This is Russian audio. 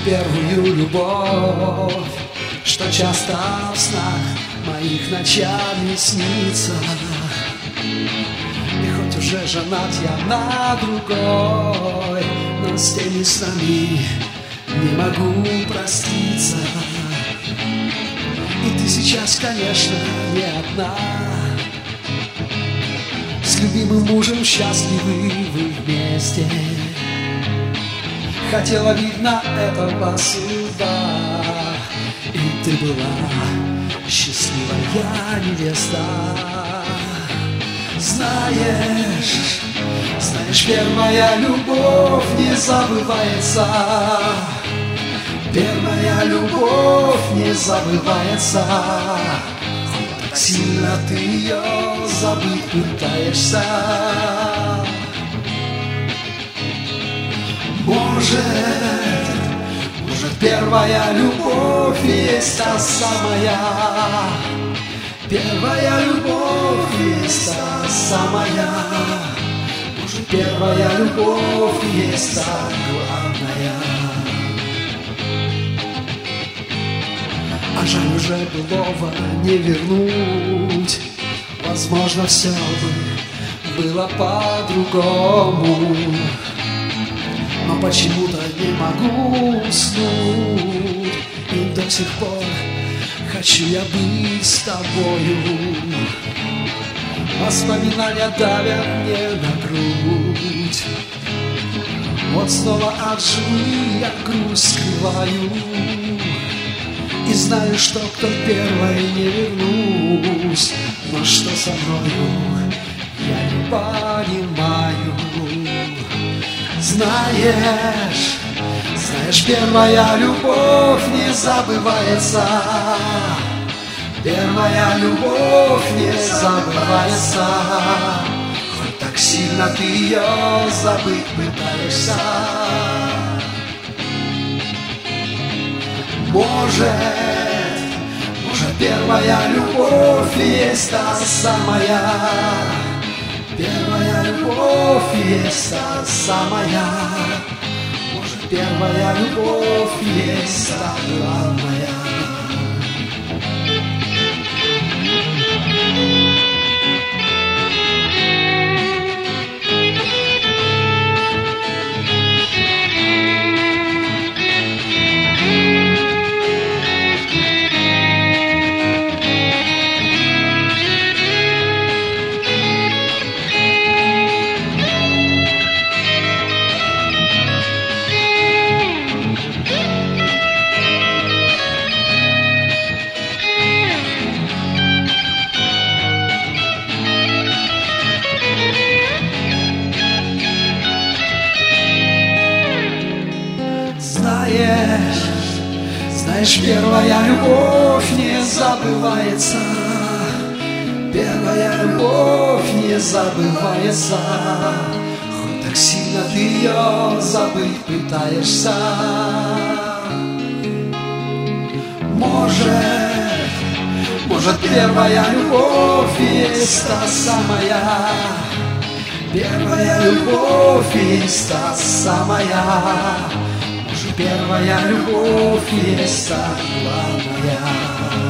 первую любовь, что часто в снах моих ночами снится. И хоть уже женат я на другой, но с теми снами не могу проститься. И ты сейчас, конечно, не одна. С любимым мужем счастливы вы вместе. Хотела, видно, этого суда, и ты была счастливая невеста. Знаешь, первая любовь не забывается. Первая любовь не забывается. Хоть так сильно ты ее забыть пытаешься. Может, первая любовь есть та самая. Первая любовь есть та самая. Может, первая любовь есть та главная. А жаль, уже былого не вернуть. Возможно, все бы было по-другому. Но почему-то не могу уснуть. И до сих пор хочу я быть с тобою. Воспоминания давят мне на грудь. Вот снова от жены я грусть скрываю. И знаю, что к той первой не вернусь. Но что со мною, я не понимаю. Знаешь, первая любовь не забывается. Первая любовь не забывается. Хоть так сильно ты ее забыть пытаешься. Может, первая любовь есть та самая. Первая любовь есть та самая. Может, первая любовь есть та главная. Знаешь, первая любовь не забывается. Первая любовь не забывается. Хоть так сильно ты ее забыть пытаешься. Может, первая любовь есть та самая. Первая любовь есть та самая. Первая любовь есть та главная.